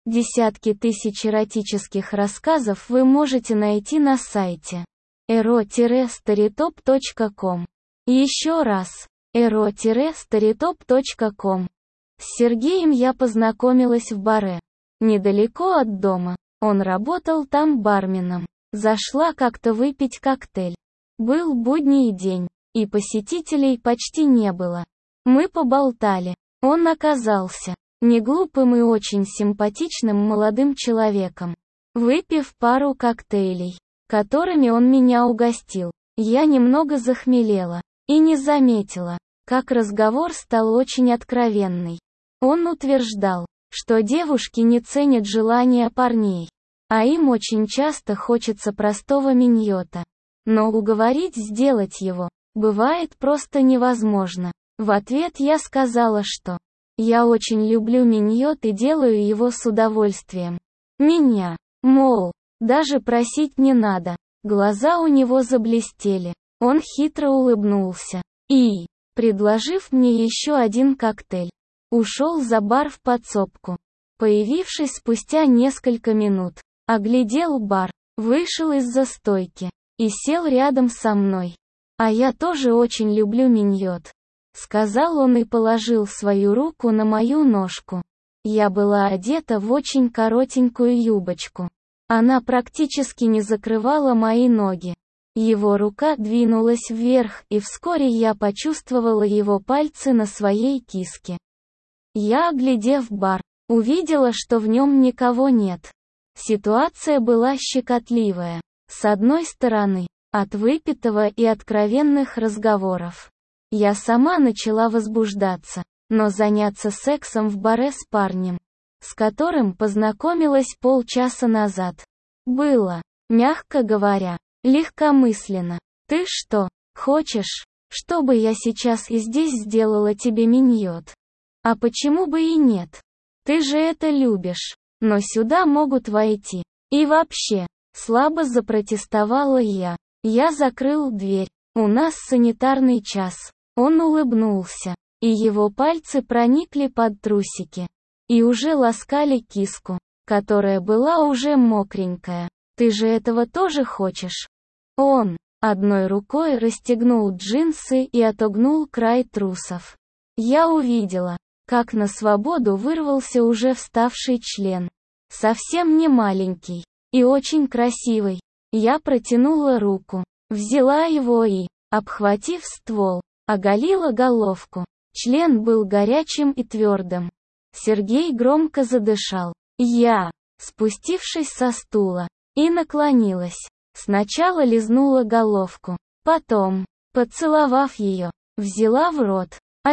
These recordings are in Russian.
Десятки тысяч эротических рассказов вы можете найти на сайте ero-storytop.com. Еще раз, ero-storytop.com. С Сергеем я познакомилась в баре, недалеко от дома. Он работал там барменом. Зашла как-то выпить коктейль. Был будний день, и посетителей почти не было. Мы поболтали. Он оказался неглупым и очень симпатичным молодым человеком. Выпив пару коктейлей, которыми он меня угостил, я немного захмелела и не заметила, как разговор стал очень откровенный. Он утверждал, что девушки не ценят желания парней, а им очень часто хочется простого миньота. Но уговорить сделать его бывает просто невозможно. В ответ я сказала, что я очень люблю миньот и делаю его с удовольствием. Меня, мол, даже просить не надо. Глаза у него заблестели. Он хитро улыбнулся и, предложив мне еще один коктейль, ушел за бар в подсобку. Появившись спустя несколько минут, оглядел бар, вышел из-за стойки и сел рядом со мной. А я тоже очень люблю миньот, сказал он и положил свою руку на мою ножку. Я была одета в очень коротенькую юбочку. Она практически не закрывала мои ноги. Его рука двинулась вверх, и вскоре я почувствовала его пальцы на своей киске. Я, оглядев бар, увидела, что в нем никого нет. Ситуация была щекотливая. С одной стороны, от выпитого и откровенных разговоров. Я сама начала возбуждаться, но заняться сексом в баре с парнем, с которым познакомилась полчаса назад, было, мягко говоря, легкомысленно. Ты что, хочешь, чтобы я сейчас и здесь сделала тебе миньот? А почему бы и нет? Ты же это любишь. Но сюда могут войти. И вообще, слабо запротестовала я. Я закрыл дверь. У нас санитарный час. Он улыбнулся, и его пальцы проникли под трусики и уже ласкали киску, которая была уже мокренькая. Ты же этого тоже хочешь? Он одной рукой расстегнул джинсы и отогнул край трусов. Я увидела, как на свободу вырвался уже вставший член. Совсем не маленький и очень красивый. Я протянула руку, взяла его и, обхватив ствол, оголила головку. Член был горячим и твердым. Сергей громко задышал. Я, спустившись со стула, и наклонилась. Сначала лизнула головку, потом, поцеловав ее, взяла в рот,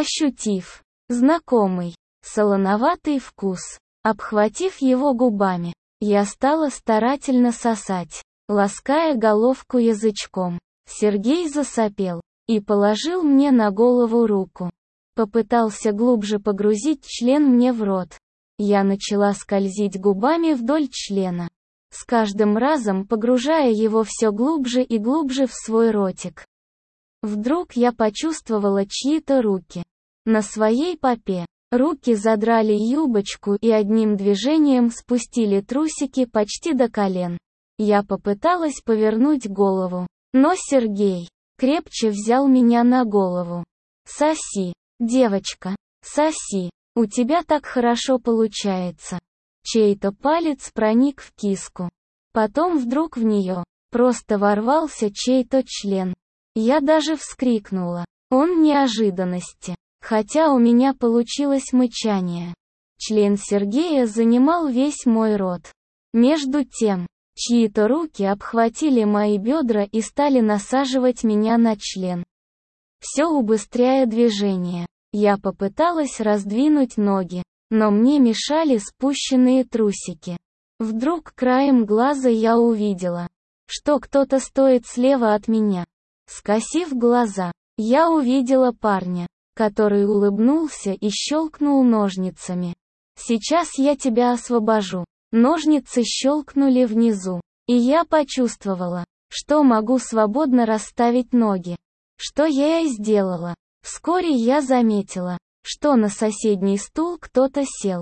ощутив знакомый, солоноватый вкус. Обхватив его губами, я стала старательно сосать, лаская головку язычком. Сергей засопел и положил мне на голову руку. Попытался глубже погрузить член мне в рот. Я начала скользить губами вдоль члена, с каждым разом погружая его все глубже и глубже в свой ротик. Вдруг я почувствовала чьи-то руки на своей попе. Руки задрали юбочку и одним движением спустили трусики почти до колен. Я попыталась повернуть голову, но Сергей крепче взял меня на голову. «Соси, девочка, соси, у тебя так хорошо получается». Чей-то палец проник в киску. Потом вдруг в нее просто ворвался чей-то член. Я даже вскрикнула. Он неожиданности. Хотя у меня получилось мычание. Член Сергея занимал весь мой рот. Между тем, чьи-то руки обхватили мои бедра и стали насаживать меня на член. Все убыстряя движение. Я попыталась раздвинуть ноги, но мне мешали спущенные трусики. Вдруг краем глаза я увидела, что кто-то стоит слева от меня. Скосив глаза, я увидела парня, который улыбнулся и щелкнул ножницами. «Сейчас я тебя освобожу». Ножницы щелкнули внизу, и я почувствовала, что могу свободно расставить ноги. Что я и сделала. Вскоре я заметила, что на соседний стул кто-то сел.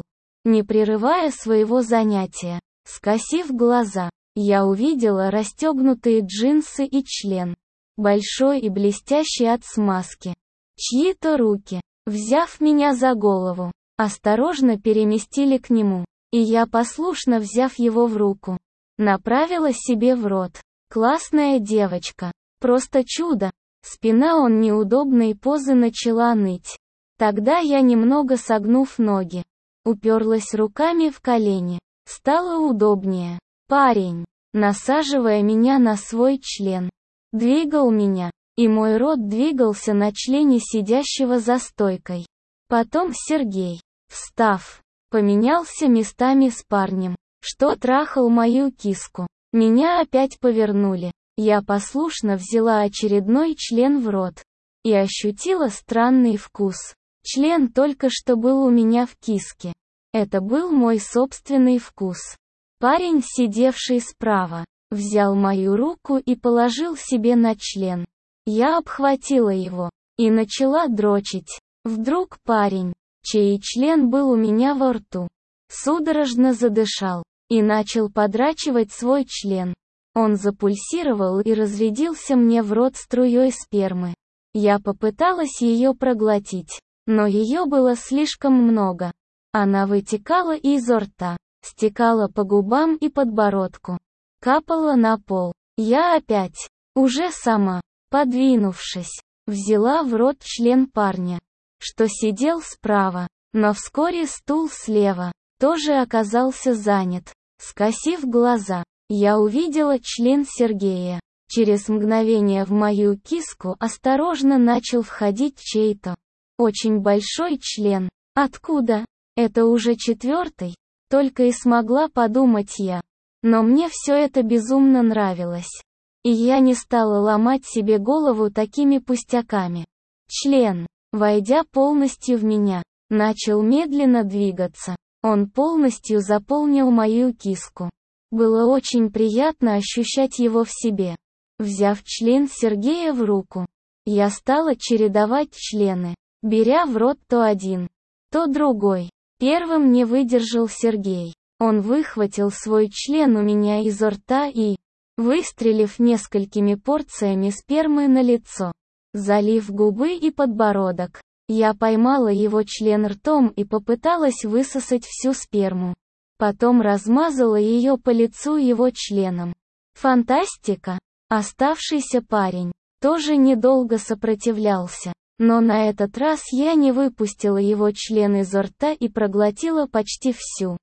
не прерывая своего занятия. Скосив глаза, я увидела расстегнутые джинсы и член, большой и блестящий от смазки. Чьи-то руки, взяв меня за голову, осторожно переместили к нему, и я, послушно взяв его в руку, направила себе в рот. Классная девочка, просто чудо. Спина он неудобной позы начала ныть. Тогда я, немного согнув ноги, уперлась руками в колени. Стало удобнее. Парень, насаживая меня на свой член, двигал меня, и мой рот двигался на члене сидящего за стойкой. Потом Сергей, встав, поменялся местами с парнем, что трахал мою киску. Меня опять повернули. Я послушно взяла очередной член в рот и ощутила странный вкус. Член только что был у меня в киске. Это был мой собственный вкус. Парень, сидевший справа, взял мою руку и положил себе на член. Я обхватила его и начала дрочить. Вдруг парень, чей член был у меня во рту, судорожно задышал и начал подрачивать свой член. Он запульсировал и разрядился мне в рот струей спермы. Я попыталась ее проглотить, но ее было слишком много. Она вытекала изо рта, стекала по губам и подбородку, капала на пол. Я опять, уже сама, подвинувшись, взяла в рот член парня, что сидел справа, но вскоре стул слева тоже оказался занят. Скосив глаза, я увидела член Сергея. Через мгновение в мою киску осторожно начал входить чей-то очень большой член. Откуда? Это уже четвертый, только и смогла подумать я. Но мне все это безумно нравилось. И я не стала ломать себе голову такими пустяками. Член, войдя полностью в меня, начал медленно двигаться. Он полностью заполнил мою киску. Было очень приятно ощущать его в себе. Взяв член Сергея в руку, я стала чередовать члены, беря в рот то один, то другой. Первым не выдержал Сергей. Он выхватил свой член у меня изо рта и, выстрелив несколькими порциями спермы на лицо, залив губы и подбородок, я поймала его член ртом и попыталась высосать всю сперму. Потом размазала ее по лицу его членом. Фантастика! Оставшийся парень тоже недолго сопротивлялся. Но на этот раз я не выпустила его член изо рта и проглотила почти всю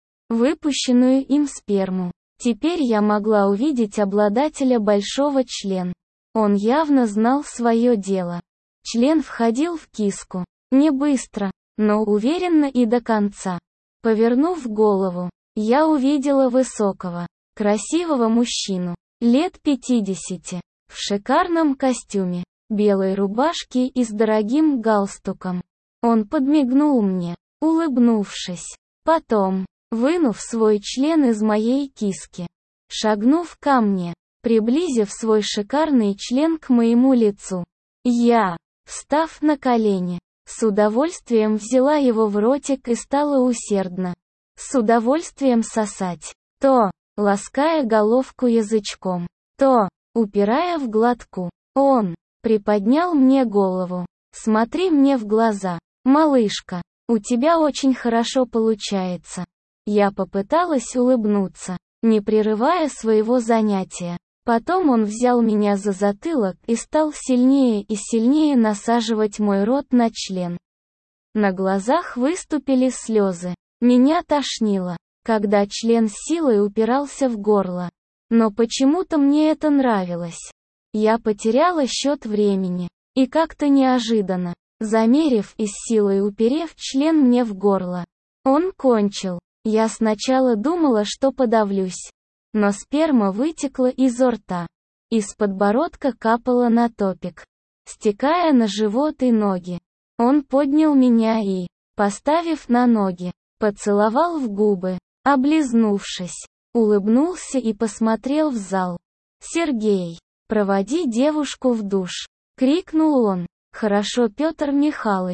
выпущенную им сперму. Теперь я могла увидеть обладателя большого члена. Он явно знал свое дело. Член входил в киску. Не быстро, но уверенно и до конца. Повернув голову, я увидела высокого, красивого мужчину, лет 50, в шикарном костюме, белой рубашке и с дорогим галстуком. Он подмигнул мне, улыбнувшись. Потом, вынув свой член из моей киски, шагнув ко мне, приблизив свой шикарный член к моему лицу, я, встав на колени, с удовольствием взяла его в ротик и стала усердно, с удовольствием сосать, то, лаская головку язычком, то, упирая в глотку. Он приподнял мне голову. «Смотри мне в глаза, малышка, у тебя очень хорошо получается». Я попыталась улыбнуться, не прерывая своего занятия. Потом он взял меня за затылок и стал сильнее и сильнее насаживать мой рот на член. На глазах выступили слезы. Меня тошнило, когда член с силой упирался в горло. Но почему-то мне это нравилось. Я потеряла счет времени. И как-то неожиданно, замерив и с силой уперев член мне в горло, он кончил. Я сначала думала, что подавлюсь. Но сперма вытекла изо рта. Из подбородка капала на топик, стекая на живот и ноги. Он поднял меня и, поставив на ноги, поцеловал в губы, облизнувшись, улыбнулся и посмотрел в зал. «Сергей, проводи девушку в душ!» — крикнул он. «Хорошо, Петр Михайлович».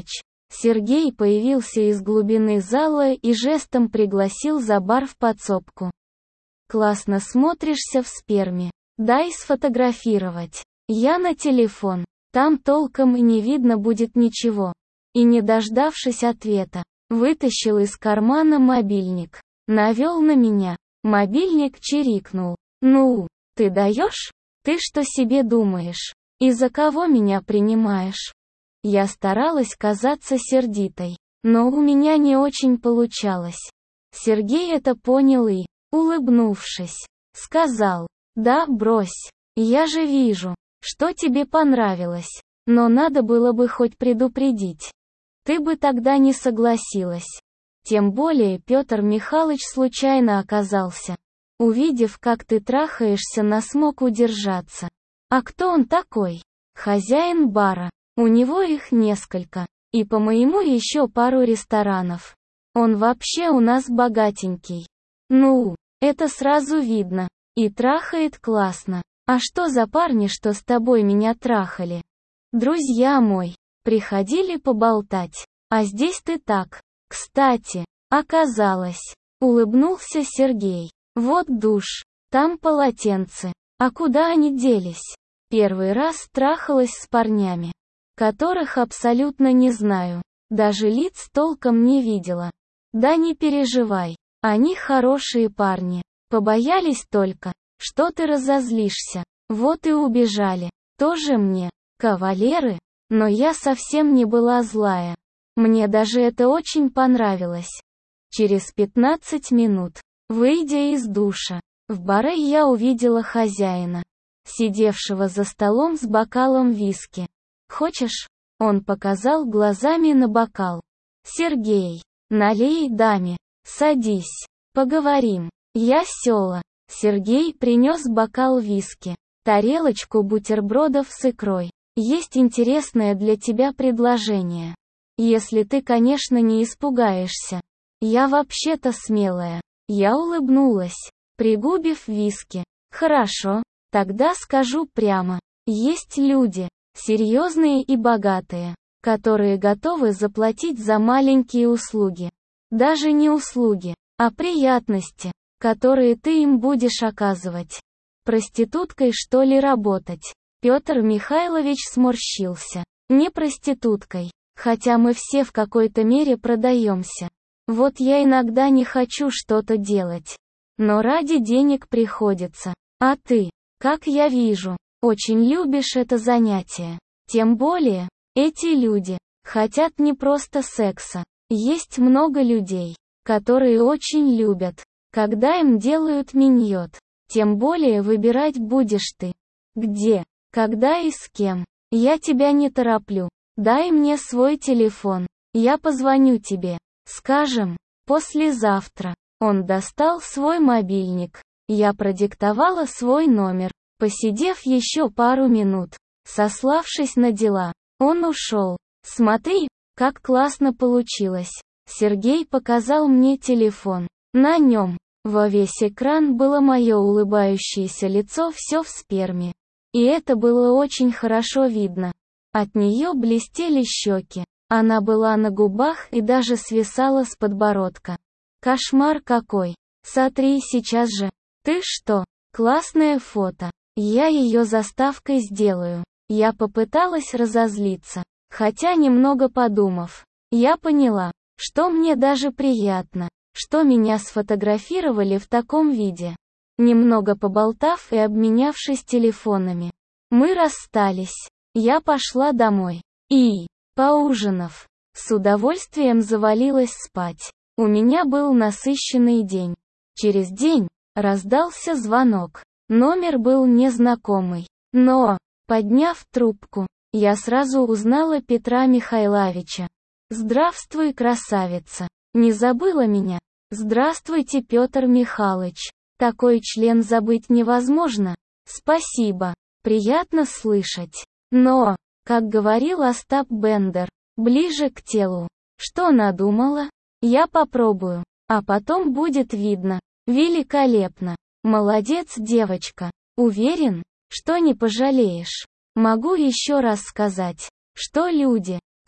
Сергей появился из глубины зала и жестом пригласил за бар в подсобку. «Классно смотришься в сперме. Дай сфотографировать. Я на телефон. Там толком и не видно будет ничего». И не дождавшись ответа, вытащил из кармана мобильник. Навел на меня. Мобильник чирикнул. «Ну, ты даешь? Ты что себе думаешь? И за кого меня принимаешь?» Я старалась казаться сердитой, но у меня не очень получалось. Сергей это понял и, улыбнувшись, сказал: «Да, брось. Я же вижу, что тебе понравилось. Но надо было бы хоть предупредить. Ты бы тогда не согласилась. Тем более Петр Михайлович случайно оказался. Увидев, как ты трахаешься, смог удержаться. А кто он такой? Хозяин бара. У него их несколько. И по-моему еще пару ресторанов. Он вообще у нас богатенький. Ну, это сразу видно. И трахает классно. А что за парни, что с тобой меня трахали? Друзья мои, приходили поболтать. А здесь ты так. Кстати, оказалось. Улыбнулся Сергей. Вот душ. Там полотенце. А куда они делись? Первый раз трахалась с парнями, которых абсолютно не знаю. Даже лиц толком не видела. Да не переживай. Они хорошие парни. Побоялись только, что ты разозлишься. Вот и убежали. Тоже мне кавалеры. Но я совсем не была злая. Мне даже это очень понравилось. Через 15 минут, выйдя из душа, в баре я увидела хозяина, сидевшего за столом с бокалом виски. «Хочешь?» Он показал глазами на бокал. «Сергей, налей даме. Садись. Поговорим». Я села. Сергей принес бокал виски, тарелочку бутербродов с икрой. «Есть интересное для тебя предложение. Если ты, конечно, не испугаешься. Я вообще-то смелая». Я улыбнулась, пригубив виски. «Хорошо, тогда скажу прямо. Есть люди, серьезные и богатые, которые готовы заплатить за маленькие услуги. Даже не услуги, а приятности, которые ты им будешь оказывать. Проституткой, что ли, работать?» Петр Михайлович сморщился. «Не проституткой, хотя мы все в какой-то мере продаемся. Вот я иногда не хочу что-то делать. Но ради денег приходится. А ты, как я вижу, очень любишь это занятие. Тем более, эти люди хотят не просто секса. Есть много людей, которые очень любят, когда им делают миньот. Тем более выбирать будешь ты. Где, когда и с кем. Я тебя не тороплю. Дай мне свой телефон. Я позвоню тебе. Скажем, послезавтра». Он достал свой мобильник. Я продиктовала свой номер. Посидев еще пару минут, сославшись на дела, он ушел. «Смотри, как классно получилось». Сергей показал мне телефон. На нем, во весь экран, было мое улыбающееся лицо, все в сперме. И это было очень хорошо видно. От нее блестели щеки. Она была на губах и даже свисала с подбородка. Кошмар какой. Сотри сейчас же. Ты что? Классное фото. Я ее заставкой сделаю. Я попыталась разозлиться. Хотя немного подумав, я поняла, что мне даже приятно, что меня сфотографировали в таком виде. Немного поболтав и обменявшись телефонами, мы расстались. Я пошла домой. И, поужинав, с удовольствием завалилась спать. У меня был насыщенный день. Через день раздался звонок. Номер был незнакомый. Но, подняв трубку, я сразу узнала Петра Михайловича. «Здравствуй, красавица. Не забыла меня?» «Здравствуйте, Петр Михайлович. Такой член забыть невозможно». «Спасибо. Приятно слышать. Но, как говорил Остап Бендер, ближе к телу. Что надумала? Я попробую, а потом будет видно». «Великолепно. Молодец, девочка. Уверен, что не пожалеешь. Могу еще раз сказать, что люди,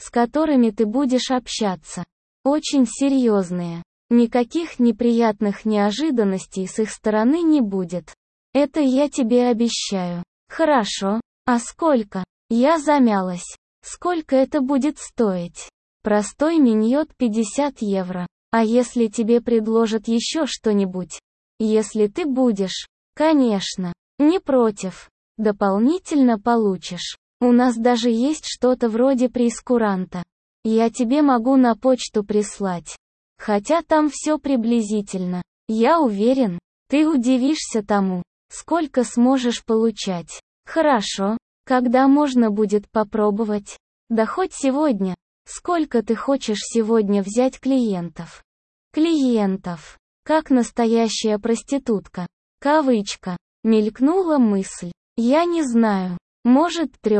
с которыми ты будешь общаться. Очень серьезные. Никаких неприятных неожиданностей с их стороны не будет. Это я тебе обещаю. Хорошо. А сколько? Я замялась. Сколько это будет стоить? Простой миньот 50 евро. А если тебе предложат еще что-нибудь? Если ты будешь, конечно, не против, дополнительно получишь. У нас даже есть что-то вроде прейскуранта. Я тебе могу на почту прислать. Хотя там все приблизительно. Я уверен, ты удивишься тому, сколько сможешь получать. Хорошо, когда можно будет попробовать? Да хоть сегодня. Сколько ты хочешь сегодня взять клиентов? Клиентов. Как настоящая проститутка. Кавычка. Мелькнула мысль. Я не знаю. Может 3.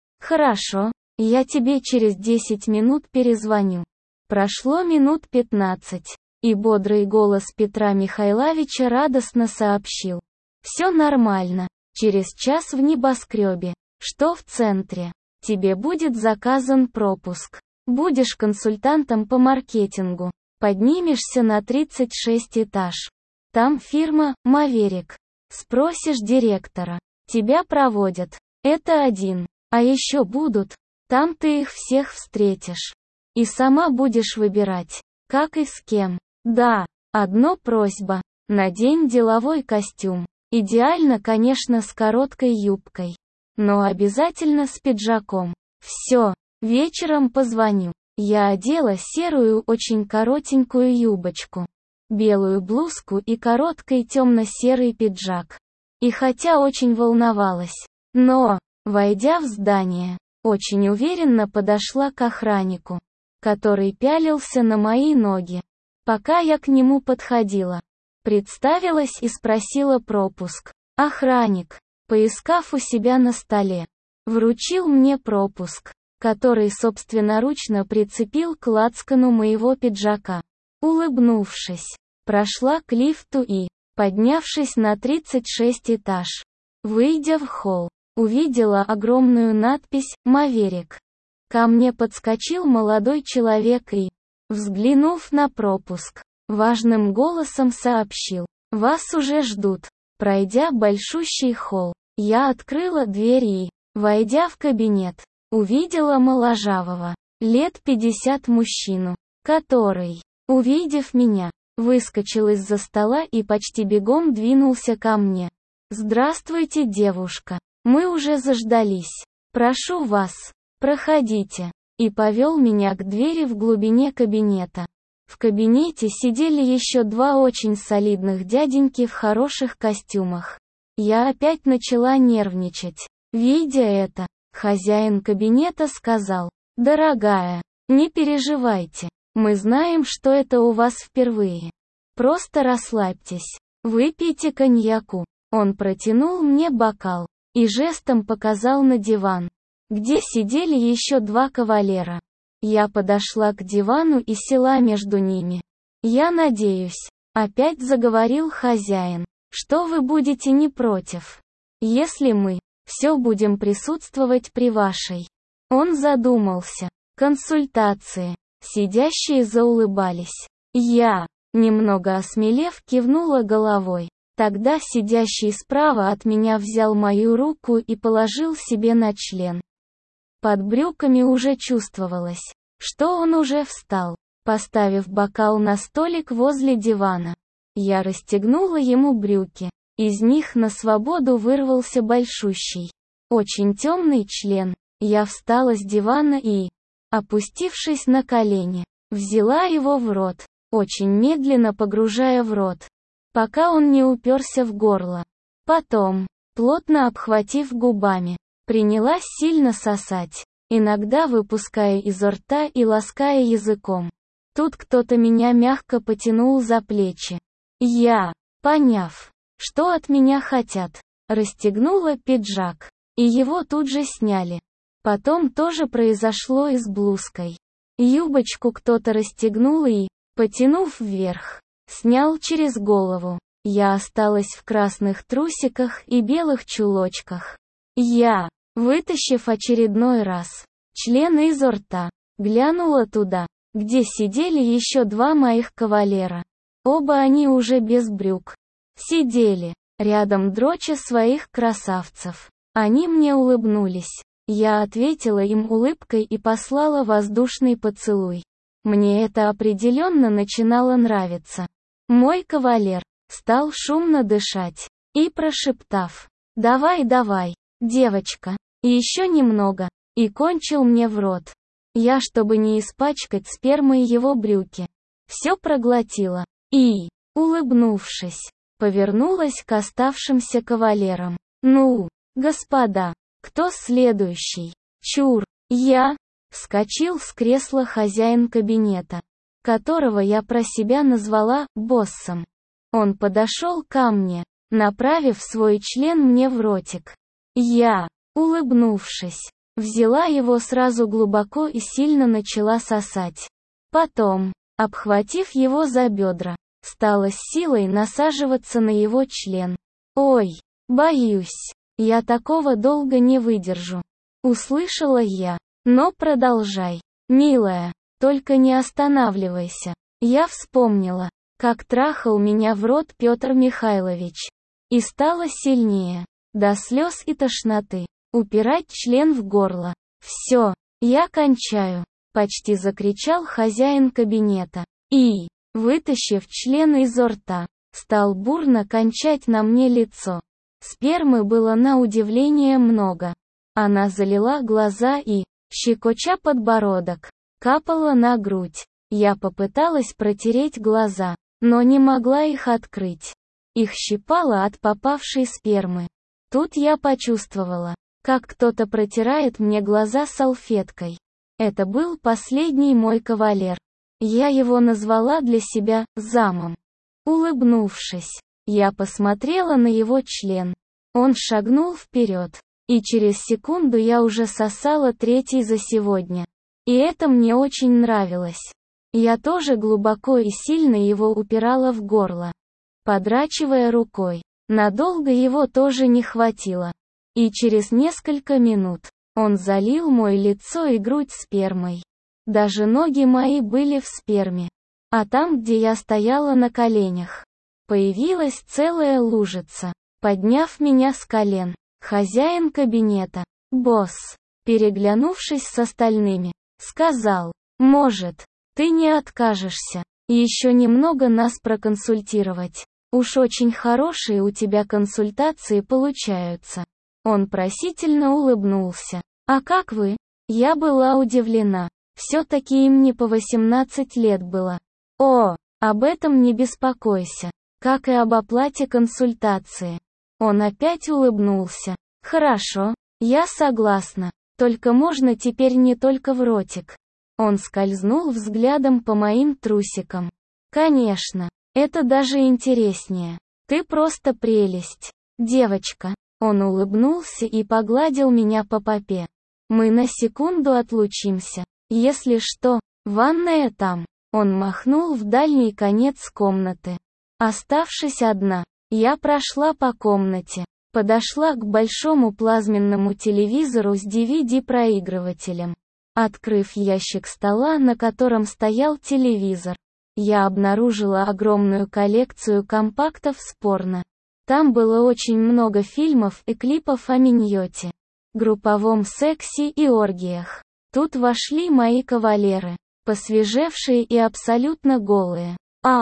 Хорошо, я тебе через 10 минут перезвоню. Прошло минут 15, и бодрый голос Петра Михайловича радостно сообщил. Все нормально. Через час в небоскребе, что в центре. Тебе будет заказан пропуск. Будешь консультантом по маркетингу. Поднимешься на 36 этаж. Там фирма «Маверик». Спросишь директора. Тебя проводят. Это один. А еще будут. Там ты их всех встретишь. И сама будешь выбирать, как и с кем. Да, одно просьба. Надень деловой костюм. Идеально, конечно, с короткой юбкой. Но обязательно с пиджаком. Все, вечером позвоню. Я одела серую очень коротенькую юбочку, белую блузку и короткий темно-серый пиджак. И хотя очень волновалась, но, войдя в здание, очень уверенно подошла к охраннику, который пялился на мои ноги. Пока я к нему подходила, представилась и спросила пропуск. Охранник, поискав у себя на столе, вручил мне пропуск, который собственноручно прицепил к лацкану моего пиджака. Улыбнувшись, прошла к лифту и, поднявшись на 36 этаж, выйдя в холл, увидела огромную надпись «Маверик». Ко мне подскочил молодой человек и, взглянув на пропуск, важным голосом сообщил: «Вас уже ждут». Пройдя большущий холл, я открыла дверь и, войдя в кабинет, увидела моложавого, лет 50 мужчину, который, увидев меня, выскочил из-за стола и почти бегом двинулся ко мне. «Здравствуйте, девушка. Мы уже заждались. Прошу вас, проходите». И повел меня к двери в глубине кабинета. В кабинете сидели еще 2 очень солидных дяденьки в хороших костюмах. Я опять начала нервничать. Видя это, хозяин кабинета сказал: «Дорогая, не переживайте. Мы знаем, что это у вас впервые. Просто расслабьтесь. Выпейте коньяку». Он протянул мне бокал и жестом показал на диван, где сидели еще 2 кавалера. Я подошла к дивану и села между ними. «Я надеюсь», — опять заговорил хозяин, «что вы будете не против, если мы все будем присутствовать при вашей». Он задумался. Консультации. Сидящие заулыбались. Я, немного осмелев, кивнула головой. Тогда сидящий справа от меня взял мою руку и положил себе на член. Под брюками уже чувствовалось, что он уже встал, поставив бокал на столик возле дивана. Я расстегнула ему брюки. Из них на свободу вырвался большущий, очень темный член. Я встала с дивана и, опустившись на колени, взяла его в рот, очень медленно погружая в рот, пока он не уперся в горло. Потом, плотно обхватив губами, принялась сильно сосать, иногда выпуская изо рта и лаская языком. Тут кто-то меня мягко потянул за плечи. Я, поняв, что от меня хотят, расстегнула пиджак, и его тут же сняли. Потом тоже произошло и с блузкой. Юбочку кто-то расстегнул и, потянув вверх, снял через голову. Я осталась в красных трусиках и белых чулочках. Я, вытащив очередной раз член изо рта, Глянула туда, где сидели еще два моих кавалера. Оба они уже без брюк. Сидели, рядом дроча своих красавцев. Они мне улыбнулись. Я ответила им улыбкой и послала воздушный поцелуй. Мне это определенно начинало нравиться. Мой кавалер стал шумно дышать и, прошептав: «Давай, давай, девочка, еще немного», и кончил мне в рот. Я, чтобы не испачкать спермой его брюки, все проглотила и, улыбнувшись, повернулась к оставшимся кавалерам. «Ну, господа, кто следующий?» «Чур, я!» — вскочил с кресла хозяин кабинета, которого я про себя назвала боссом. Он подошел ко мне, направив свой член мне в ротик. Я, улыбнувшись, взяла его сразу глубоко и сильно начала сосать. Потом, обхватив его за бедра, стала с силой насаживаться на его член. «Ой, боюсь, я такого долго не выдержу», — услышала я. «Но продолжай, милая, только не останавливайся». Я вспомнила, как трахал меня в рот Петр Михайлович. И стало сильнее, до слез и тошноты, упирать член в горло. «Все, я кончаю», — почти закричал хозяин кабинета. И, вытащив член изо рта, стал бурно кончать на мне лицо. Спермы было на удивление много. Она залила глаза и, щекоча подбородок, капала на грудь. Я попыталась протереть глаза, но не могла их открыть. Их щипало от попавшей спермы. Тут я почувствовала, как кто-то протирает мне глаза салфеткой. Это был последний мой кавалер. Я его назвала для себя замом. Улыбнувшись, я посмотрела на его член. Он шагнул вперед, и через секунду я уже сосала третий за сегодня. И это мне очень нравилось. Я тоже глубоко и сильно его упирала в горло, подрачивая рукой. Надолго его тоже не хватило. И через несколько минут он залил мое лицо и грудь спермой. Даже ноги мои были в сперме. А там, где я стояла на коленях, появилась целая лужица. Подняв меня с колен, хозяин кабинета, босс, переглянувшись с остальными, сказал: «Может, ты не откажешься еще немного нас проконсультировать? Уж очень хорошие у тебя консультации получаются». Он просительно улыбнулся. «А как вы?» Я была удивлена. Все-таки им не по 18 лет было. «О, об этом не беспокойся, как и об оплате консультации». Он опять улыбнулся. «Хорошо, я согласна, только можно теперь не только в ротик». Он скользнул взглядом по моим трусикам. «Конечно, это даже интереснее. Ты просто прелесть, девочка». Он улыбнулся и погладил меня по попе. «Мы на секунду отлучимся. Если что, ванная там». Он махнул в дальний конец комнаты. Оставшись одна, я прошла по комнате, подошла к большому плазменному телевизору с DVD-проигрывателем. Открыв ящик стола, на котором стоял телевизор, я обнаружила огромную коллекцию компактов с порно. Там было очень много фильмов и клипов о миньоте, групповом сексе и оргиях. Тут вошли мои кавалеры, посвежевшие и абсолютно голые.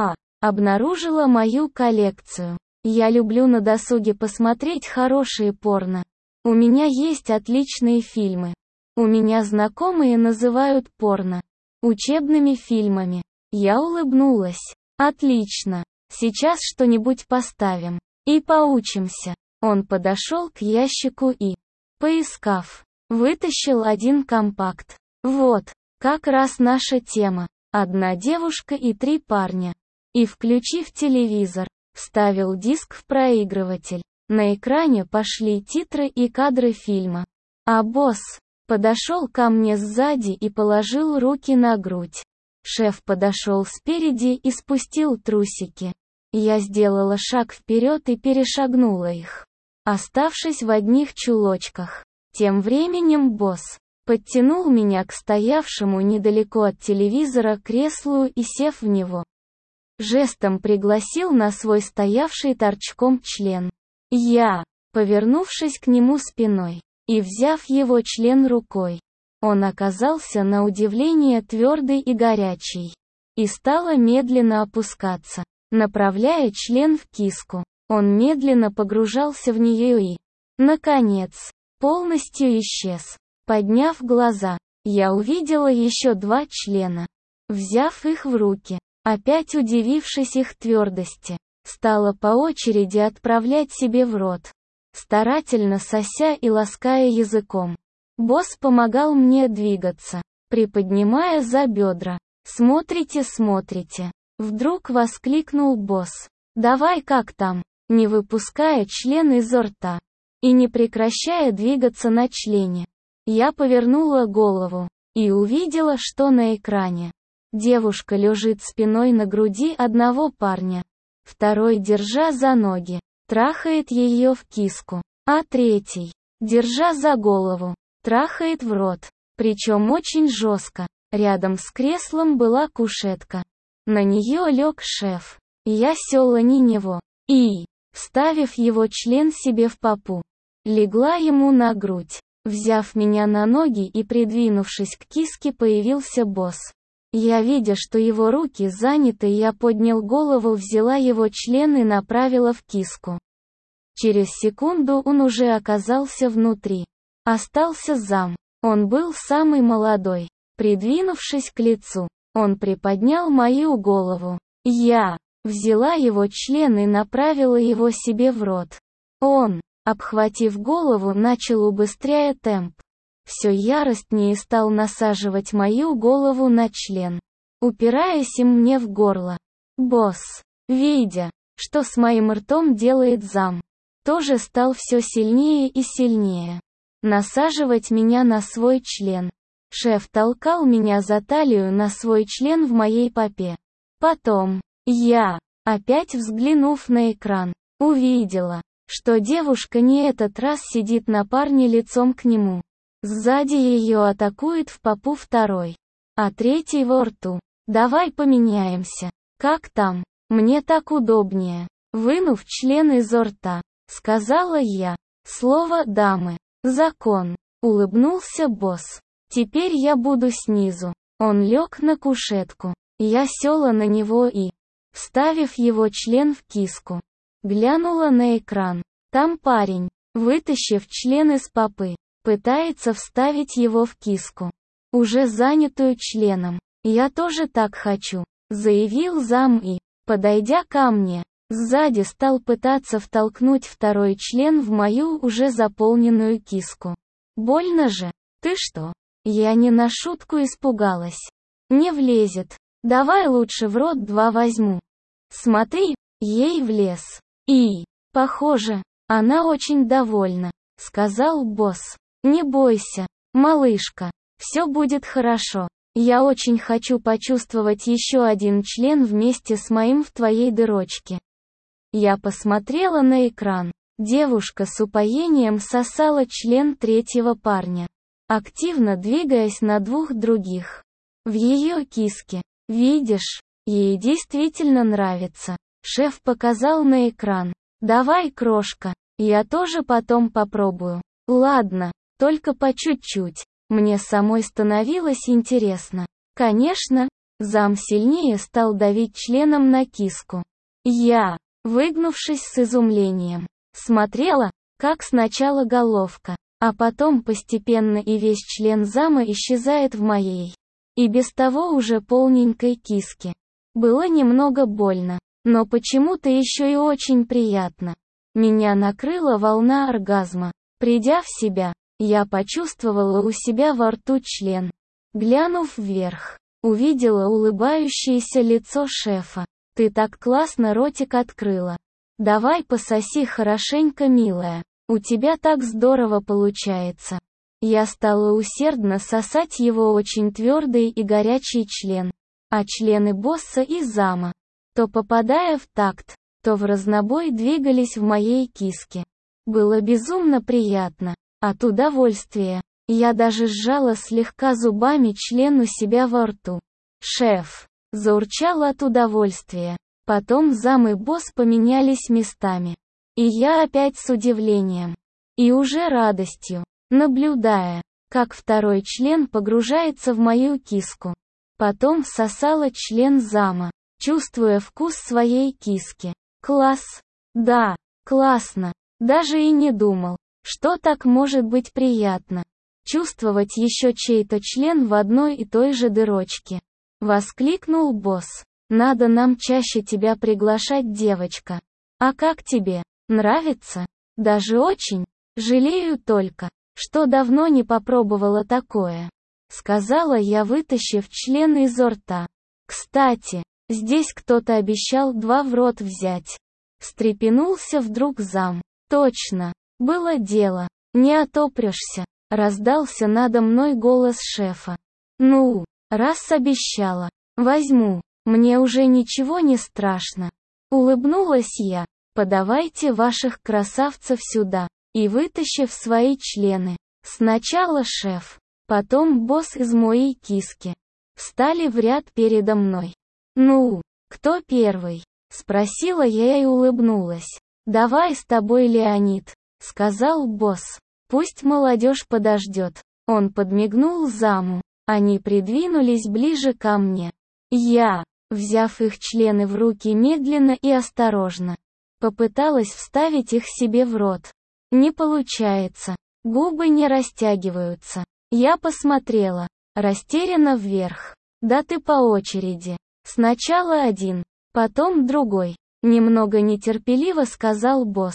Обнаружила мою коллекцию. Я люблю на досуге посмотреть хорошие порно. У меня есть отличные фильмы. У меня знакомые называют порно учебными фильмами. Я улыбнулась. Отлично. Сейчас что-нибудь поставим и поучимся. Он подошел к ящику и, поискав, вытащил один компакт. Вот, как раз наша тема. Одна девушка и 3 парня. И, включив телевизор, вставил диск в проигрыватель. На экране пошли титры и кадры фильма. А босс подошел ко мне сзади и положил руки на грудь. Шеф подошел спереди и спустил трусики. Я сделала шаг вперед и перешагнула их, оставшись в одних чулочках. Тем временем босс подтянул меня к стоявшему недалеко от телевизора креслу и, сев в него, жестом пригласил на свой стоявший торчком член. Я, повернувшись к нему спиной и взяв его член рукой, он оказался на удивление твердый и горячий, и стало медленно опускаться, направляя член в киску. Он медленно погружался в нее и, наконец, полностью исчез. Подняв глаза, я увидела еще 2 члена. Взяв их в руки, опять удивившись их твердости, стала по очереди отправлять себе в рот, старательно сося и лаская языком. Босс помогал мне двигаться, приподнимая за бедра. «Смотрите, смотрите!» Вдруг воскликнул босс. «Давай, как там?» Не выпуская член изо рта и не прекращая двигаться на члене. Я повернула голову и увидела, что на экране девушка лежит спиной на груди одного парня, второй, держа за ноги, трахает ее в киску, а третий, держа за голову, трахает в рот, причем очень жестко. Рядом с креслом была кушетка. На нее лег шеф. Я села на него и, вставив его член себе в попу, легла ему на грудь. Взяв меня на ноги и придвинувшись к киске, появился босс. Я, видя, что его руки заняты, я поднял голову, взяла его член и направила в киску. Через секунду он уже оказался внутри. Остался зам. Он был самый молодой. Придвинувшись к лицу, он приподнял мою голову. Я взяла его член и направила его себе в рот. Он, обхватив голову, начал, убыстряя темп, все яростнее стал насаживать мою голову на член, упираясь им мне в горло. Босс, видя, что с моим ртом делает зам, тоже стал все сильнее и сильнее насаживать меня на свой член. Шеф толкал меня за талию на свой член в моей попе. Потом, я, опять взглянув на экран, увидела, что девушка не этот раз сидит на парне лицом к нему. Сзади ее атакует в попу второй, а третий во рту. «Давай поменяемся. Как там? Мне так удобнее». Вынув член изо рта, сказала я. Слово дамы. Закон. Улыбнулся босс. Теперь я буду снизу. Он лег на кушетку. Я села на него и, вставив его член в киску, глянула на экран. Там парень, вытащив член из попы, пытается вставить его в киску, уже занятую членом. «Я тоже так хочу», — заявил зам и, подойдя ко мне, сзади стал пытаться втолкнуть второй член в мою уже заполненную киску. «Больно же? Ты что?» Я не на шутку испугалась. «Не влезет. Давай лучше в рот 2 возьму». Смотри, ей влез. И, похоже, она очень довольна, сказал босс. «Не бойся, малышка, все будет хорошо. Я очень хочу почувствовать еще один член вместе с моим в твоей дырочке». Я посмотрела на экран. Девушка с упоением сосала член третьего парня, активно двигаясь на 2 других. В ее киске. «Видишь, ей действительно нравится». Шеф показал на экран. «Давай, крошка, я тоже потом попробую». «Ладно, только по чуть-чуть». Мне самой становилось интересно. Конечно, зам сильнее стал давить членом на киску. Я, выгнувшись с изумлением, смотрела, как сначала головка, а потом постепенно и весь член зама исчезает в моей, и без того уже полненькой киске. Было немного больно, но почему-то еще и очень приятно. Меня накрыла волна оргазма. Придя в себя, я почувствовала у себя во рту член. Глянув вверх, увидела улыбающееся лицо шефа. «Ты так классно ротик открыла. Давай пососи хорошенько, милая. У тебя так здорово получается». Я стала усердно сосать его очень твердый и горячий член, а члены босса и зама, то попадая в такт, то в разнобой двигались в моей киске. Было безумно приятно. От удовольствия Я даже сжала слегка зубами член у себя во рту. Шеф заурчал от удовольствия. Потом зам и босс поменялись местами. И я опять с удивлением. И уже радостью, наблюдая, как второй член погружается в мою киску. Потом сосала член зама, чувствуя вкус своей киски. Класс. Да, классно. Даже и не думал, что так может быть приятно. Чувствовать еще чей-то член в одной и той же дырочке. Воскликнул босс. Надо нам чаще тебя приглашать, девочка. А как тебе? Нравится? Даже очень. Жалею только, что давно не попробовала такое. Сказала я, вытащив член из рта. Кстати, здесь кто-то обещал 2 в рот взять. Встрепенулся вдруг зам. Точно. Было дело. Не отопрешься. Раздался надо мной голос шефа. Ну, раз обещала, возьму. Мне уже ничего не страшно. Улыбнулась я. Подавайте ваших красавцев сюда. И вытащив свои члены. Сначала шеф, потом босс из моей киски. Встали в ряд передо мной. Ну, кто первый? Спросила я и улыбнулась. Давай с тобой, Леонид, сказал босс. Пусть молодежь подождет. Он подмигнул заму. Они придвинулись ближе ко мне. Я, взяв их члены в руки медленно и осторожно, попыталась вставить их себе в рот. Не получается. Губы не растягиваются. Я посмотрела, растерянно вверх. Да ты по очереди. Сначала один, потом другой. Немного нетерпеливо сказал босс.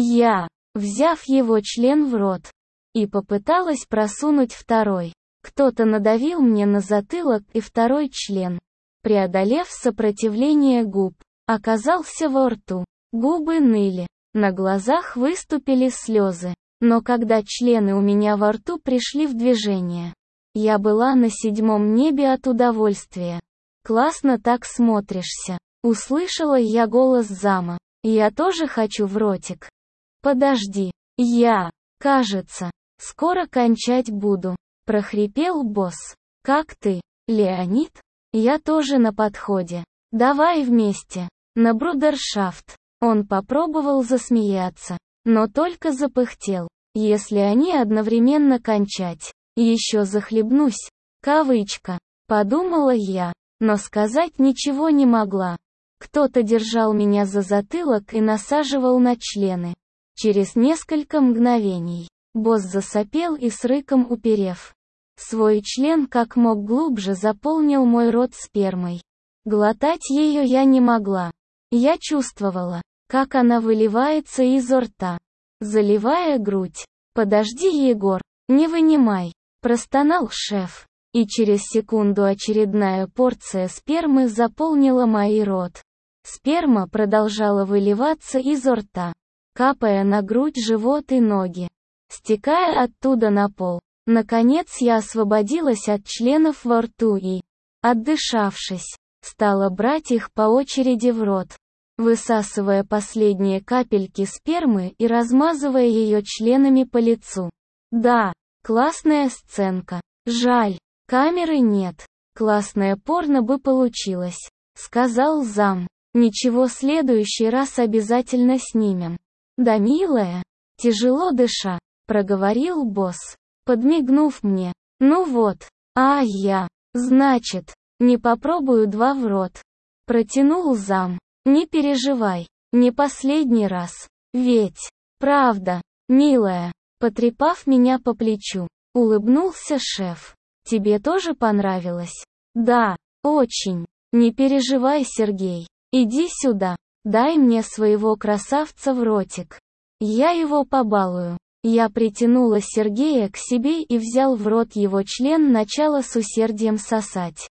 Я, взяв его член в рот, и попыталась просунуть второй. Кто-то надавил мне на затылок, и второй член, преодолев сопротивление губ, оказался во рту. Губы ныли, на глазах выступили слезы. Но когда члены у меня во рту пришли в движение, я была на 7-м небе от удовольствия. Классно так смотришься. Услышала я голос зама. Я тоже хочу в ротик. Подожди. Я, кажется, скоро кончать буду. Прохрипел босс. Как ты, Леонид? Я тоже на подходе. Давай вместе. На брудершафт. Он попробовал засмеяться, но только запыхтел. Если они одновременно кончать, еще захлебнусь. Кавычка. Подумала я, но сказать ничего не могла. Кто-то держал меня за затылок и насаживал на члены. Через несколько мгновений босс засопел и с рыком уперев свой член как мог глубже заполнил мой рот спермой. Глотать ее я не могла. Я чувствовала, как она выливается изо рта, заливая грудь. «Подожди, Егор, не вынимай», — простонал шеф. И через секунду очередная порция спермы заполнила мой рот. Сперма продолжала выливаться изо рта, капая на грудь, живот и ноги, стекая оттуда на пол. Наконец я освободилась от членов во рту и, отдышавшись, стала брать их по очереди в рот, высасывая последние капельки спермы и размазывая ее членами по лицу. Да, классная сценка. Жаль, камеры нет. Классное порно бы получилось, сказал зам. Ничего, следующий раз обязательно снимем. Да, милая, тяжело дыша, проговорил босс, подмигнув мне. Ну вот, а я, значит, не попробую 2 в рот. Протянул зам. Не переживай, не последний раз. Ведь, правда, милая, потрепав меня по плечу, улыбнулся шеф. Тебе тоже понравилось? Да, очень. Не переживай, Сергей. Иди сюда, дай мне своего красавца в ротик. Я его побалую. Я притянула Сергея к себе и взял в рот его член, начала с усердием сосать,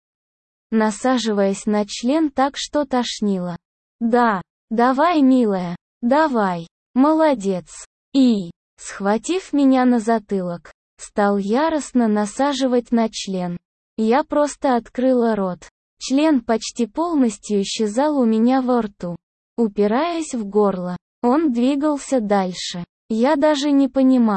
насаживаясь на член так, что тошнило. Да, давай, милая, давай, молодец. И, схватив меня на затылок, стал яростно насаживать на член. Я просто открыла рот. Член почти полностью исчезал у меня во рту, упираясь в горло. Он двигался дальше. Я даже не понимала,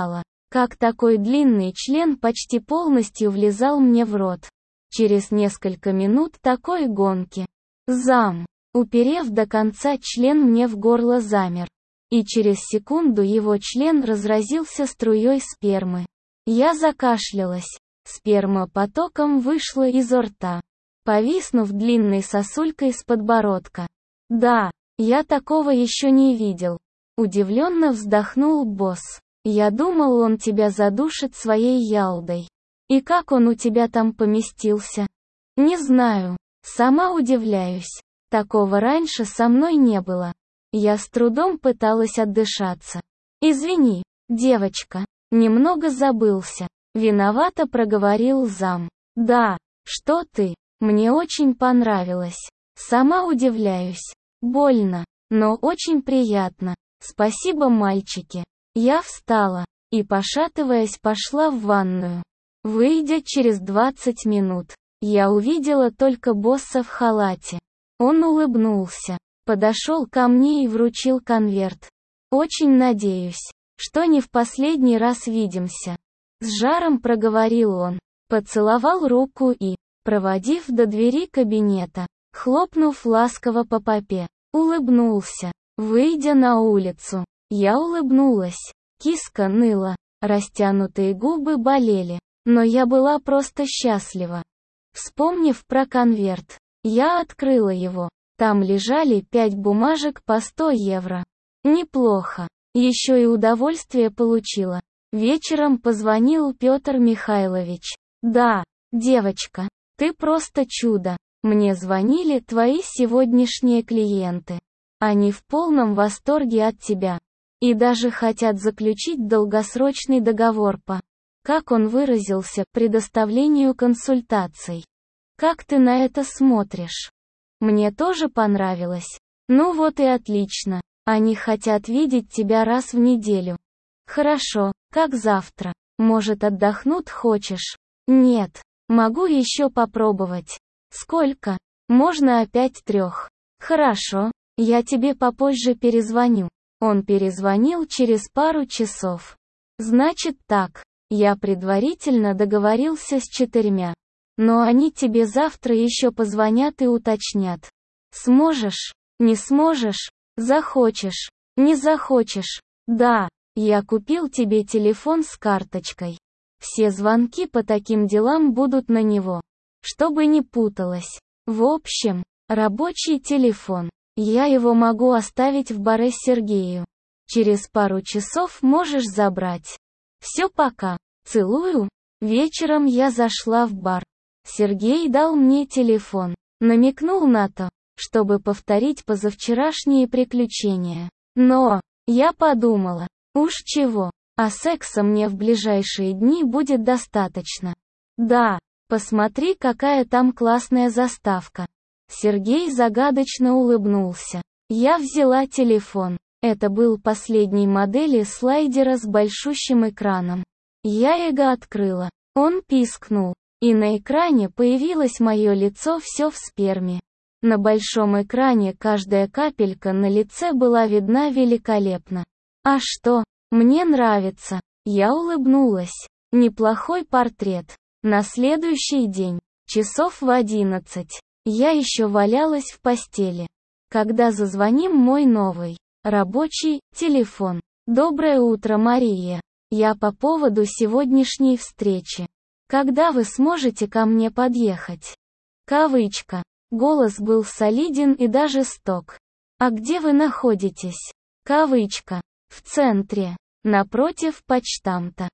Как такой длинный член почти полностью влезал мне в рот. Через несколько минут такой гонки. Зам, уперев до конца член мне в горло, замер. И через секунду его член разразился струей спермы. Я закашлялась. Сперма потоком вышла изо рта, повиснув длинной сосулькой с подбородка. «Да, я такого еще не видел». Удивленно вздохнул босс. «Я думал, он тебя задушит своей ялдой. И как он у тебя там поместился?» «Не знаю. Сама удивляюсь. Такого раньше со мной не было». Я с трудом пыталась отдышаться. «Извини, девочка, немного забылся». Виновато проговорил зам. «Да, что ты? Мне очень понравилось. Сама удивляюсь. Больно, но очень приятно. Спасибо, мальчики». Я встала и, пошатываясь, пошла в ванную. Выйдя через 20 минут, я увидела только босса в халате. Он улыбнулся, подошел ко мне и вручил конверт. «Очень надеюсь, что не в последний раз видимся». С жаром проговорил он, поцеловал руку и, проводив до двери кабинета, хлопнув ласково по попе, улыбнулся. Выйдя на улицу, я улыбнулась. Киска ныла, растянутые губы болели, но я была просто счастлива. Вспомнив про конверт, я открыла его. Там лежали 5 бумажек по 100 евро. Неплохо. Еще и удовольствие получила. Вечером позвонил Петр Михайлович. «Да, девочка, ты просто чудо. Мне звонили твои сегодняшние клиенты. Они в полном восторге от тебя. И даже хотят заключить долгосрочный договор по, как он выразился, предоставлению консультаций. Как ты на это смотришь?» «Мне тоже понравилось». «Ну вот и отлично. Они хотят видеть тебя раз в неделю». «Хорошо, как завтра? Может, отдохнуть хочешь?» «Нет, могу еще попробовать». «Сколько?» «Можно опять 3. «Хорошо, я тебе попозже перезвоню». Он перезвонил через пару часов. «Значит так, я предварительно договорился с 4. Но они тебе завтра еще позвонят и уточнят. Сможешь? Не сможешь? Захочешь? Не захочешь? Да, я купил тебе телефон с карточкой. Все звонки по таким делам будут на него. Чтобы не путалось. В общем, рабочий телефон. Я его могу оставить в баре Сергею. Через пару часов можешь забрать. Все, пока. Целую». Вечером я зашла в бар. Сергей дал мне телефон. Намекнул на то, чтобы повторить позавчерашние приключения. Но я подумала, уж чего, а секса мне в ближайшие дни будет достаточно. «Да, посмотри, какая там классная заставка». Сергей загадочно улыбнулся. Я взяла телефон. Это был последней модели слайдера с большущим экраном. Я его открыла. Он пискнул. И на экране появилось мое лицо все в сперме. На большом экране каждая капелька на лице была видна великолепно. «А что? Мне нравится». Я улыбнулась. Неплохой портрет. На следующий день, часов в 11, я еще валялась в постели. Когда зазвонил мой новый, рабочий, телефон. «Доброе утро, Мария. Я по поводу сегодняшней встречи. Когда вы сможете ко мне подъехать?» Кавычка. Голос был солиден и даже сток. «А где вы находитесь?» Кавычка. «В центре. Напротив почтамта.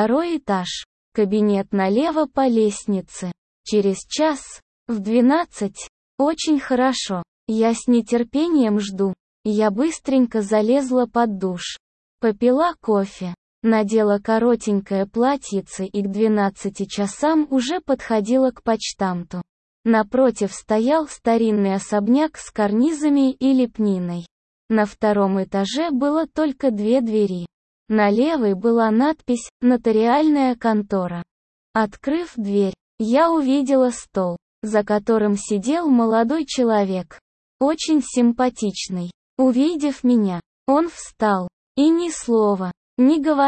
2 этаж. Кабинет налево по лестнице. Через час. В 12. Очень хорошо. Я с нетерпением жду». Я быстренько залезла под душ. Попила кофе. Надела коротенькое платьице и к 12 часам уже подходила к почтамту. Напротив стоял старинный особняк с карнизами и лепниной. На 2 этаже было только 2 двери. На левой была надпись «Нотариальная контора». Открыв дверь, я увидела стол, за которым сидел молодой человек. Очень симпатичный. Увидев меня, он встал, и ни слова не говоря,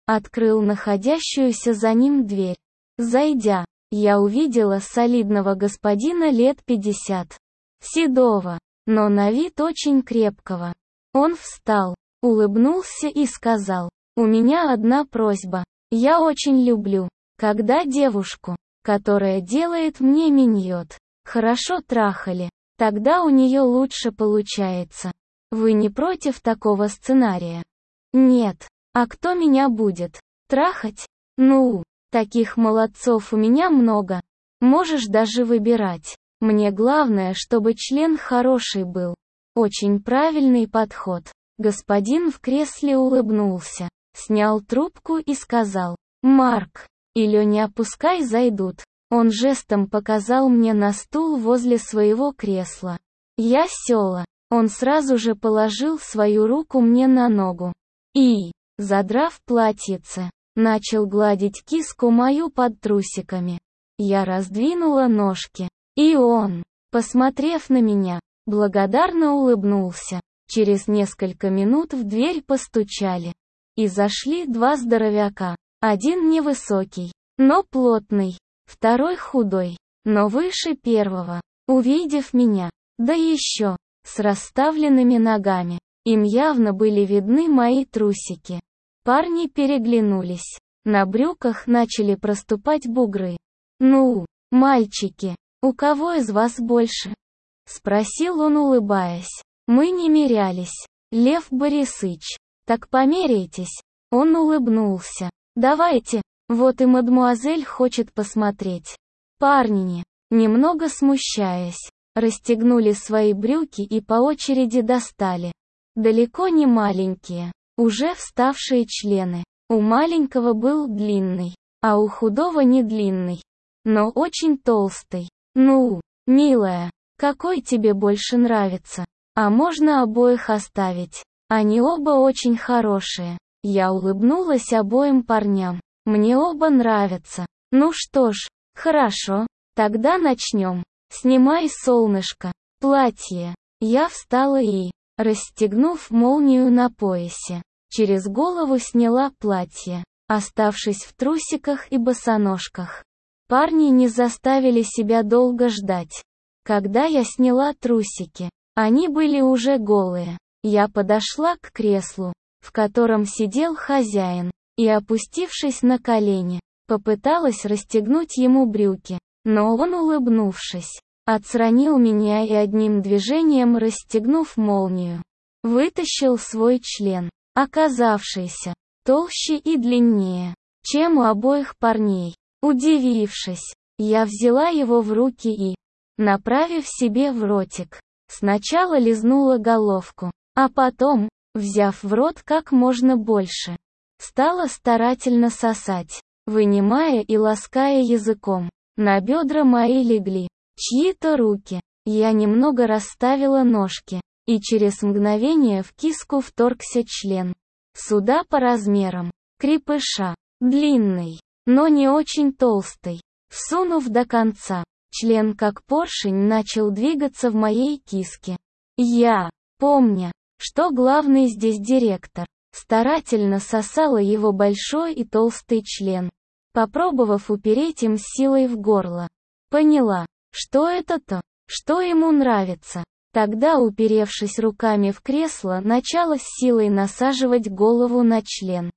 открыл находящуюся за ним дверь. Зайдя, я увидела солидного господина лет 50. Седого, но на вид очень крепкого. Он встал, улыбнулся и сказал: «У меня одна просьба. Я очень люблю, когда девушку, которая делает мне миньот, хорошо трахали, тогда у нее лучше получается. Вы не против такого сценария?» «Нет. А кто меня будет трахать?» «Ну, таких молодцов у меня много. Можешь даже выбирать. Мне главное, чтобы член хороший был». Очень правильный подход. Господин в кресле улыбнулся, снял трубку и сказал: «Марк и Леня пускай зайдут». Он жестом показал мне на стул возле своего кресла. Я села. Он сразу же положил свою руку мне на ногу и, задрав платьице, начал гладить киску мою под трусиками. Я раздвинула ножки, и он, посмотрев на меня, благодарно улыбнулся. Через несколько минут в дверь постучали. И зашли два здоровяка. Один невысокий, но плотный, второй худой, но выше первого. Увидев меня, да еще с расставленными ногами, им явно были видны мои трусики. Парни переглянулись. На брюках начали проступать бугры. «Ну, мальчики, у кого из вас больше?» — спросил он, улыбаясь. Мы не мерялись. «Лев Борисыч, так померяйтесь». Он улыбнулся. «Давайте, вот и мадмуазель хочет посмотреть». Парни, немного смущаясь, расстегнули свои брюки и по очереди достали. Далеко не маленькие, уже вставшие члены. У маленького был длинный, а у худого не длинный, но очень толстый. «Ну, милая, какой тебе больше нравится? А можно обоих оставить? Они оба очень хорошие». Я улыбнулась обоим парням. «Мне оба нравятся». «Ну что ж, хорошо, тогда начнем. Снимай, солнышко, платье». Я встала и, расстегнув молнию на поясе, через голову сняла платье, оставшись в трусиках и босоножках. Парни не заставили себя долго ждать. Когда я сняла трусики, они были уже голые. Я подошла к креслу, в котором сидел хозяин, и, опустившись на колени, попыталась расстегнуть ему брюки, но он, улыбнувшись, отстранил меня и одним движением, расстегнув молнию, вытащил свой член, оказавшийся толще и длиннее, чем у обоих парней. Удивившись, я взяла его в руки и, направив себе в ротик, сначала лизнула головку, а потом, взяв в рот как можно больше, стала старательно сосать, вынимая и лаская языком. На бедра мои легли чьи-то руки. Я немного расставила ножки, и через мгновение в киску вторгся член. Сюда по размерам крепыша, длинный, но не очень толстый. Всунув до конца, член как поршень начал двигаться в моей киске. Я, помня, что главный здесь директор, старательно сосала его большой и толстый член, попробовав упереть им силой в горло. Поняла, что это то, что ему нравится. Тогда, уперевшись руками в кресло, начала с силой насаживать голову на член,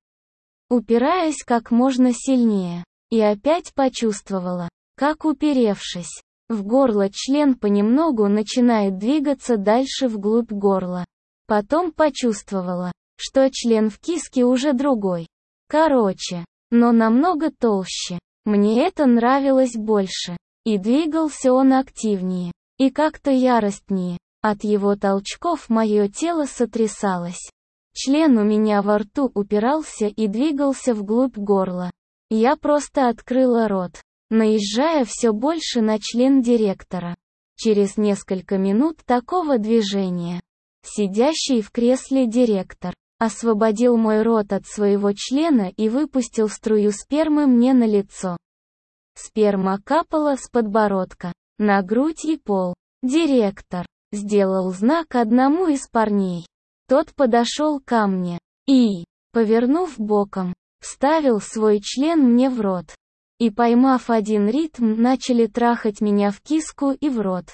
упираясь как можно сильнее, и опять почувствовала, как, уперевшись в горло, член понемногу начинает двигаться дальше вглубь горла. Потом почувствовала, что член в киске уже другой. Короче, но намного толще. Мне это нравилось больше. И двигался он активнее, и как-то яростнее. От его толчков мое тело сотрясалось. Член у меня во рту упирался и двигался вглубь горла. Я просто открыла рот, наезжая все больше на член директора. Через несколько минут такого движения, сидящий в кресле директор освободил мой рот от своего члена и выпустил струю спермы мне на лицо. Сперма капала с подбородка на грудь и пол. Директор сделал знак одному из парней. Тот подошел ко мне и, повернув боком, вставил свой член мне в рот. И поймав один ритм, начали трахать меня в киску и в рот.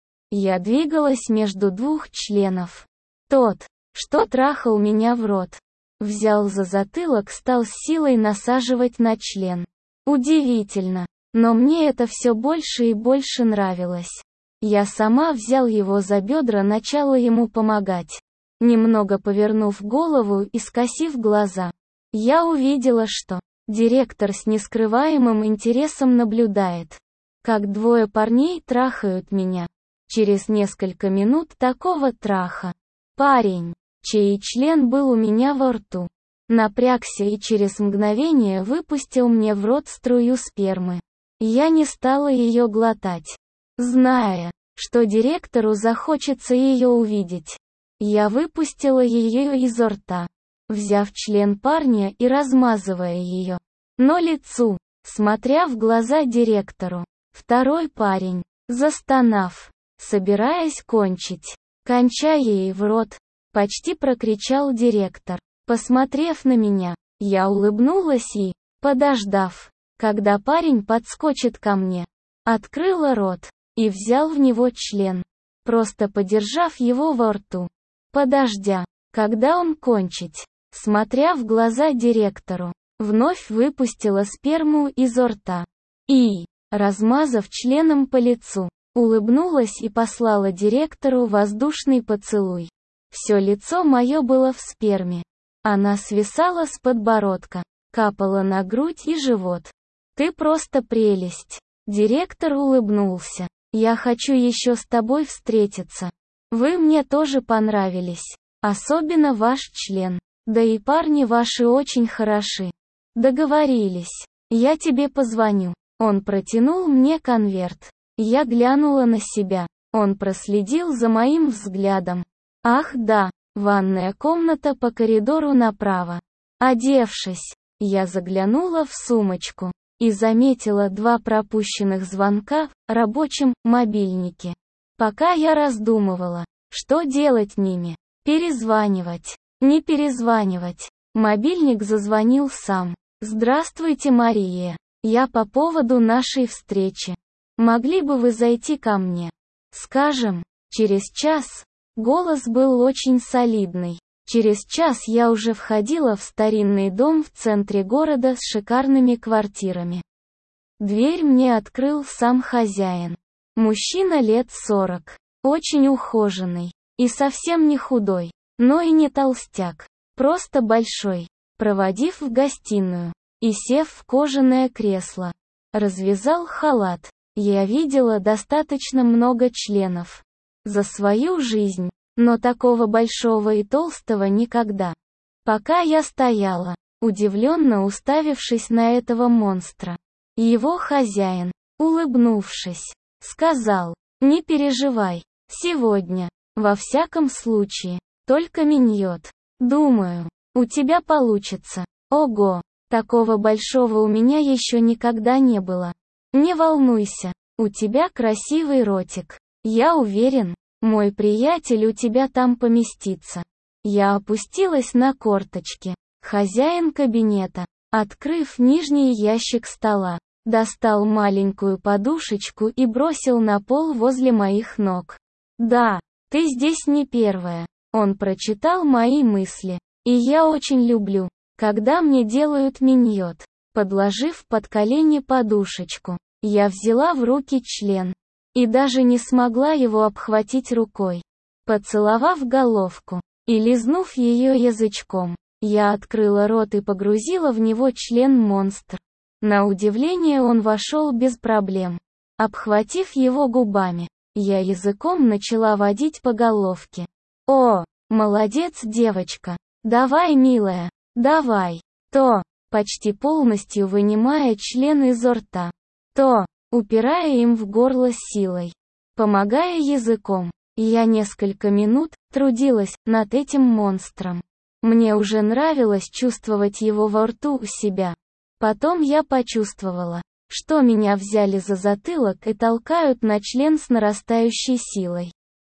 Я двигалась между двух членов. Тот, что трахал меня в рот, взял за затылок, стал с силой насаживать на член. Удивительно, но мне это все больше и больше нравилось. Я сама взял его за бедра, начала ему помогать. Немного повернув голову и скосив глаза, я увидела, что директор с нескрываемым интересом наблюдает, как двое парней трахают меня. Через несколько минут такого траха, парень, чей член был у меня во рту, напрягся и через мгновение выпустил мне в рот струю спермы. Я не стала ее глотать, зная, что директору захочется ее увидеть. Я выпустила ее изо рта, взяв член парня и размазывая ее, но лицу, смотря в глаза директору. Второй парень, застонав, собираясь кончить, кончая ей в рот, почти прокричал директор. Посмотрев на меня, я улыбнулась и, подождав, когда парень подскочит ко мне, открыла рот и взял в него член, просто подержав его во рту. Подождя, когда он кончить, смотря в глаза директору, вновь выпустила сперму изо рта и, размазав членом по лицу, улыбнулась и послала директору воздушный поцелуй. Все лицо мое было в сперме. Она свисала с подбородка, капала на грудь и живот. «Ты просто прелесть!» Директор улыбнулся. «Я хочу еще с тобой встретиться. Вы мне тоже понравились. Особенно ваш член. Да и парни ваши очень хороши. Договорились. Я тебе позвоню». Он протянул мне конверт. Я глянула на себя. Он проследил за моим взглядом. Ах да, ванная комната по коридору направо. Одевшись, я заглянула в сумочку и заметила 2 пропущенных звонка в рабочем мобильнике. Пока я раздумывала, что делать ними, перезванивать, не перезванивать, мобильник зазвонил сам. «Здравствуйте, Мария. Я по поводу нашей встречи. Могли бы вы зайти ко мне? Скажем, через час?» Голос был очень солидный. Через час я уже входила в старинный дом в центре города с шикарными квартирами. Дверь мне открыл сам хозяин. Мужчина лет 40. Очень ухоженный. И совсем не худой. Но и не толстяк. Просто большой. Проводив в гостиную. И сев в кожаное кресло. Развязал халат. Я видела достаточно много членов за свою жизнь, но такого большого и толстого никогда. Пока я стояла, удивленно уставившись на этого монстра, его хозяин, улыбнувшись, сказал: «Не переживай, сегодня, во всяком случае, только миньет. Думаю, у тебя получится. Ого, такого большого у меня еще никогда не было. Не волнуйся, у тебя красивый ротик. Я уверен, мой приятель у тебя там поместится». Я опустилась на корточки. Хозяин кабинета, открыв нижний ящик стола, достал маленькую подушечку и бросил на пол возле моих ног. «Да, ты здесь не первая». Он прочитал мои мысли. И я очень люблю, когда мне делают миньот. Подложив под колени подушечку, я взяла в руки член. И даже не смогла его обхватить рукой. Поцеловав головку и лизнув ее язычком, я открыла рот и погрузила в него член-монстр. На удивление он вошел без проблем. Обхватив его губами, я языком начала водить по головке. «О, молодец, девочка! Давай, милая, давай!» То, почти полностью вынимая член изо рта, то, упирая им в горло силой, помогая языком. Я несколько минут трудилась над этим монстром. Мне уже нравилось чувствовать его во рту у себя. Потом я почувствовала, что меня взяли за затылок и толкают на член с нарастающей силой.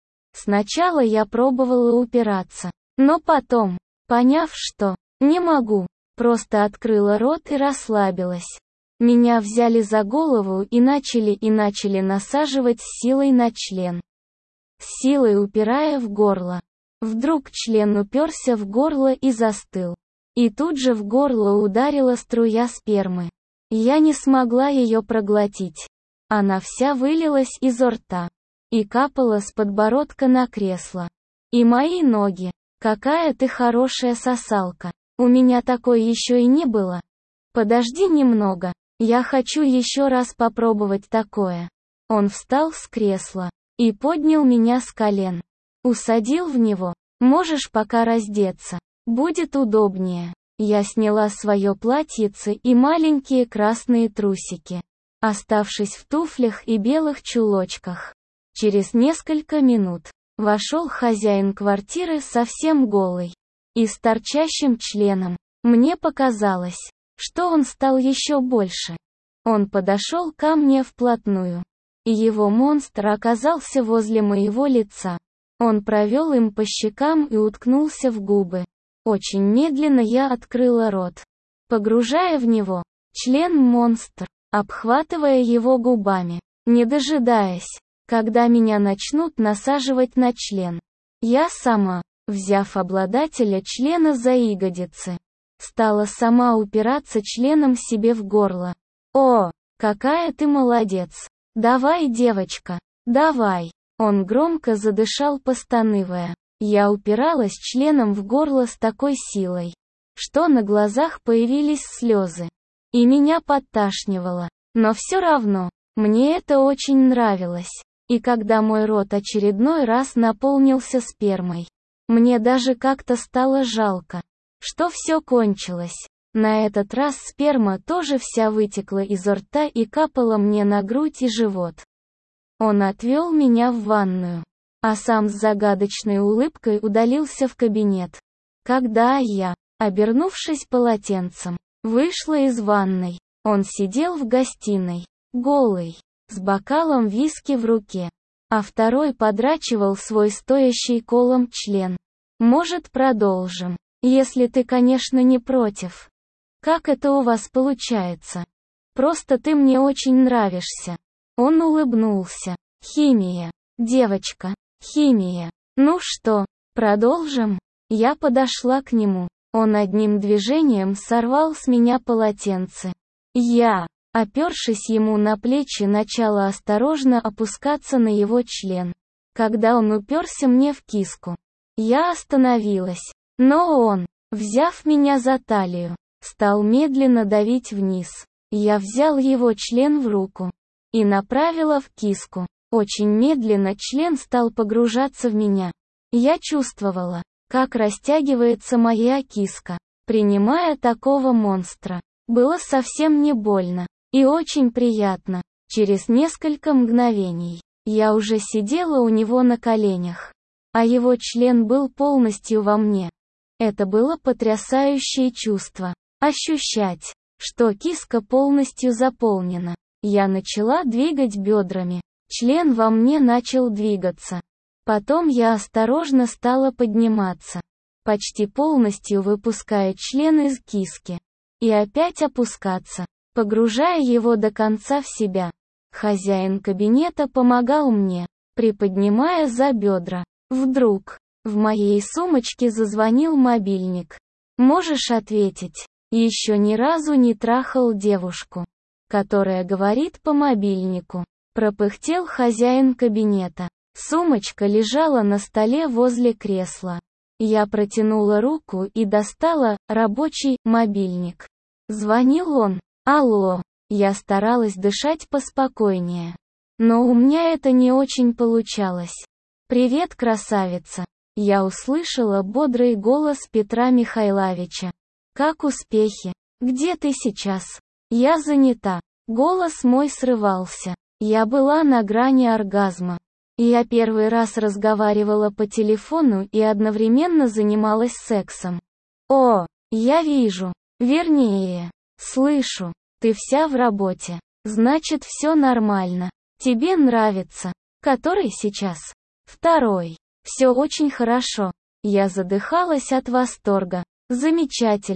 Сначала я пробовала упираться, но потом, поняв, что не могу, Просто открыла рот и расслабилась. Меня взяли за голову и начали насаживать с силой на член. С силой упирая в горло. Вдруг член уперся в горло и застыл. И тут же в горло ударила струя спермы. Я не смогла ее проглотить. Она вся вылилась изо рта. И капала с подбородка на кресло. И мои ноги. Какая ты хорошая сосалка. У меня такой еще и не было. Подожди немного. Я хочу еще раз попробовать такое. Он встал с кресла. И поднял меня с колен. Усадил в него. Можешь пока раздеться. Будет удобнее. Я сняла свое платьице и маленькие красные трусики, оставшись в туфлях и белых чулочках. Через несколько минут вошел хозяин квартиры совсем голый и с торчащим членом. Мне показалось, что он стал еще больше. Он подошел ко мне вплотную, и его монстр оказался возле моего лица. Он провел им по щекам и уткнулся в губы. Очень медленно я открыла рот, погружая в него член-монстр, обхватывая его губами, не дожидаясь, когда меня начнут насаживать на член. Я сама, взяв обладателя члена за ягодицы, стала сама упираться членом себе в горло. «О, какая ты молодец! Давай, девочка, давай!» Он громко задышал, постанывая. Я упиралась членом в горло с такой силой, что на глазах появились слезы. И меня подташнивало. Но все равно, мне это очень нравилось. И когда мой рот очередной раз наполнился спермой, мне даже как-то стало жалко, что все кончилось. На этот раз сперма тоже вся вытекла изо рта и капала мне на грудь и живот. Он отвел меня в ванную, а сам с загадочной улыбкой удалился в кабинет. Когда я, обернувшись полотенцем, вышла из ванной, он сидел в гостиной, голый, с бокалом виски в руке, а второй подрачивал свой стоящий колом член. «Может, продолжим, если ты, конечно, не против. Как это у вас получается? Просто ты мне очень нравишься». Он улыбнулся. «Химия, девочка, химия. Ну что, продолжим?» Я подошла к нему. Он одним движением сорвал с меня полотенце. Я, опершись ему на плечи, начала осторожно опускаться на его член. Когда он уперся мне в киску, я остановилась. Но он, взяв меня за талию, стал медленно давить вниз. Я взял его член в руку и направила в киску. Очень медленно член стал погружаться в меня. Я чувствовала, как растягивается моя киска, принимая такого монстра. Было совсем не больно и очень приятно. Через несколько мгновений я уже сидела у него на коленях, а его член был полностью во мне. Это было потрясающее чувство. Ощущать, что киска полностью заполнена. Я начала двигать бедрами. Член во мне начал двигаться. Потом я осторожно стала подниматься, почти полностью выпуская член из киски. И опять опускаться, погружая его до конца в себя. Хозяин кабинета помогал мне, приподнимая за бедра. Вдруг, в моей сумочке зазвонил мобильник. «Можешь ответить?» Еще ни разу не трахал девушку, которая говорит по мобильнику. Пропыхтел хозяин кабинета. Сумочка лежала на столе возле кресла. Я протянула руку и достала рабочий мобильник. Звонил он. «Алло». Я старалась дышать поспокойнее. Но у меня это не очень получалось. «Привет, красавица». Я услышала бодрый голос Петра Михайловича. «Как успехи? Где ты сейчас?» «Я занята». Голос мой срывался. Я была на грани оргазма. Я первый раз разговаривала по телефону и одновременно занималась сексом. «О, я вижу. Вернее, слышу. Ты вся в работе. Значит, все нормально. Тебе нравится. Который сейчас?» «Второй. Все очень хорошо». Я задыхалась от восторга. «Замечательно.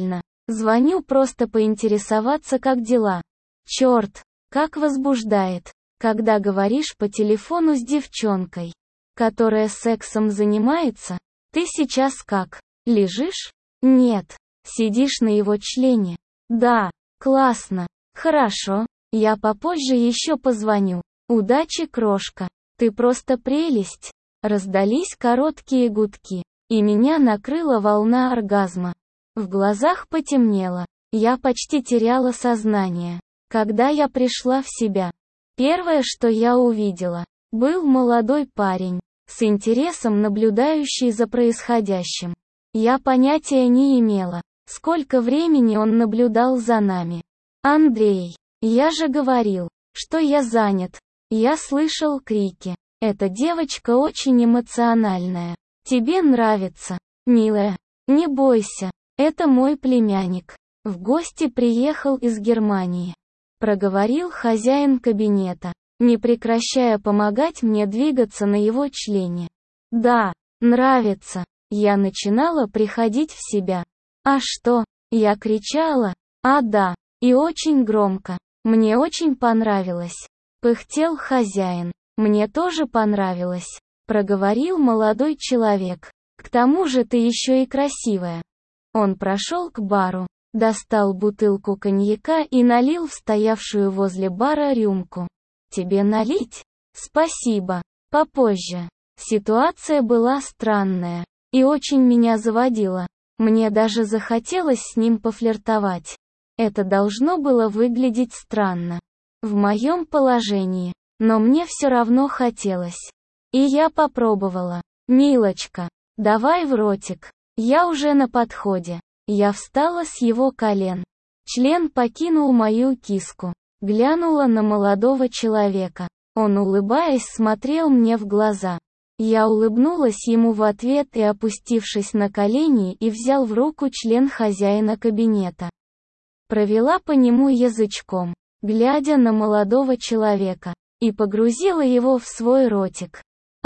Звоню просто поинтересоваться, как дела. Черт, как возбуждает, когда говоришь по телефону с девчонкой, которая сексом занимается. Ты сейчас как? Лежишь? Нет. Сидишь на его члене? Да. Классно. Хорошо. Я попозже еще позвоню. Удачи, крошка. Ты просто прелесть. Раздались короткие гудки, и меня накрыла волна оргазма. В глазах потемнело. Я почти теряла сознание. Когда я пришла в себя, первое, что я увидела, был молодой парень, с интересом наблюдающий за происходящим. Я понятия не имела, сколько времени он наблюдал за нами. «Андрей, я же говорил, что я занят». Я слышал крики. «Эта девочка очень эмоциональная. Тебе нравится, милая? Не бойся, это мой племянник. В гости приехал из Германии», проговорил хозяин кабинета, не прекращая помогать мне двигаться на его члене. «Да, нравится». Я начинала приходить в себя. «А что?» Я кричала. «А да, и очень громко. Мне очень понравилось», пыхтел хозяин. «Мне тоже понравилось», проговорил молодой человек. «К тому же ты еще и красивая». Он прошел к бару, достал бутылку коньяка и налил в стоявшую возле бара рюмку. «Тебе налить?» «Спасибо. Попозже». Ситуация была странная и очень меня заводила. Мне даже захотелось с ним пофлиртовать. Это должно было выглядеть странно в моем положении, но мне все равно хотелось. И я попробовала. «Милочка, давай в ротик. Я уже на подходе». Я встала с его колен. Член покинул мою киску. Глянула на молодого человека. Он, улыбаясь, смотрел мне в глаза. Я улыбнулась ему в ответ и, опустившись на колени, и взял в руку член хозяина кабинета. Провела по нему язычком, глядя на молодого человека, и погрузила его в свой ротик.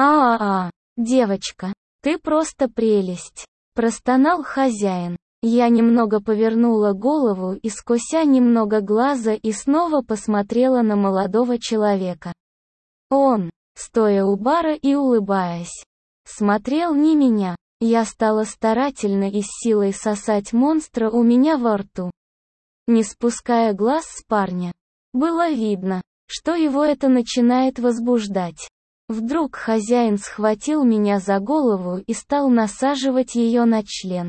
Девочка, ты просто прелесть», простонал хозяин. Я немного повернула голову и, скося немного глаза, и снова посмотрела на молодого человека. Он, стоя у бара и улыбаясь, смотрел не меня. Я стала старательно и с силой сосать монстра у меня во рту, не спуская глаз с парня. Было видно, что его это начинает возбуждать. Вдруг хозяин схватил меня за голову и стал насаживать ее на член.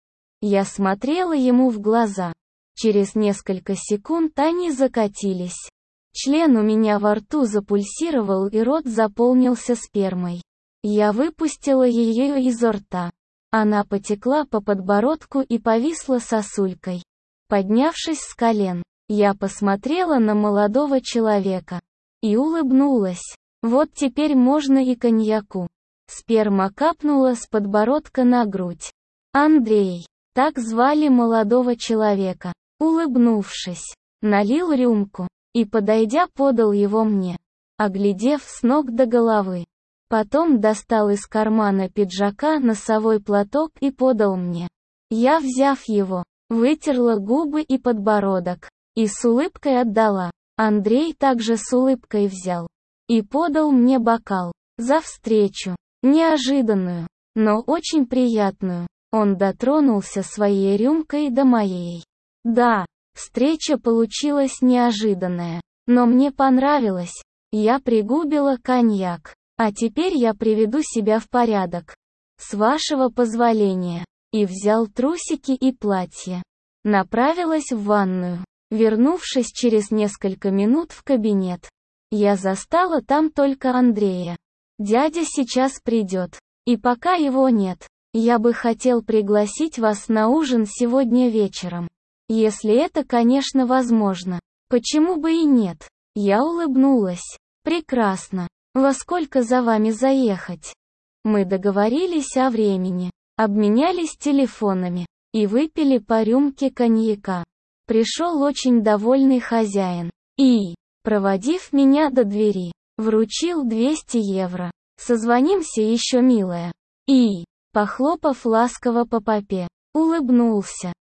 Я смотрела ему в глаза. Через несколько секунд они закатились. Член у меня во рту запульсировал и рот заполнился спермой. Я выпустила ее изо рта. Она потекла по подбородку и повисла сосулькой. Поднявшись с колен, я посмотрела на молодого человека и улыбнулась. Вот теперь можно и коньяку. Сперма капнула с подбородка на грудь. Андрей, так звали молодого человека, улыбнувшись, налил рюмку и, подойдя, подал его мне, оглядев с ног до головы. Потом достал из кармана пиджака носовой платок и подал мне. Я, взяв его, вытерла губы и подбородок и с улыбкой отдала. Андрей также с улыбкой взял и подал мне бокал. За встречу, неожиданную, но очень приятную. Он дотронулся своей рюмкой до моей. Да, встреча получилась неожиданная, но мне понравилось. Я пригубила коньяк. А теперь я приведу себя в порядок. С вашего позволения. И взял трусики и платье. Направилась в ванную. Вернувшись через несколько минут в кабинет, я застала там только Андрея. Дядя сейчас придет. И пока его нет, я бы хотел пригласить вас на ужин сегодня вечером. Если это, конечно, возможно. Почему бы и нет? Я улыбнулась. Прекрасно. Во сколько за вами заехать? Мы договорились о времени, обменялись телефонами и выпили по рюмке коньяка. Пришел очень довольный хозяин и, проводив меня до двери, вручил 200 евро. Созвонимся еще, милая. И, похлопав ласково по попе, улыбнулся.